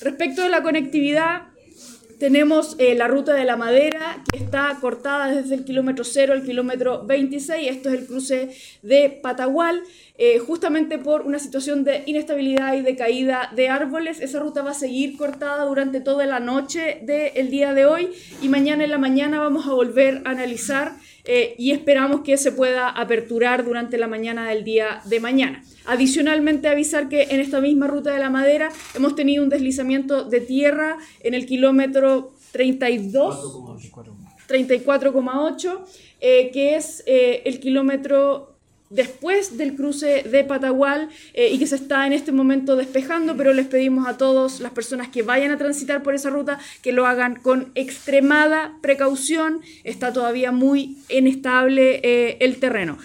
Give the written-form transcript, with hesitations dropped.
Respecto de la conectividad, tenemos la ruta de La Madera, que está cortada desde el kilómetro 0 al kilómetro 26. Esto es el cruce de Patagual, justamente por una situación de inestabilidad y de caída de árboles. Esa ruta va a seguir cortada durante toda la noche del día de hoy, y mañana en la mañana vamos a volver a analizar y esperamos que se pueda aperturar durante la mañana del día de mañana. Adicionalmente, avisar que en esta misma ruta de La Madera hemos tenido un deslizamiento de tierra en el kilómetro 34,8, que es el kilómetro después del cruce de Patagual, y que se está en este momento despejando, pero les pedimos a todas las personas que vayan a transitar por esa ruta que lo hagan con extremada precaución. Está todavía muy inestable el terreno.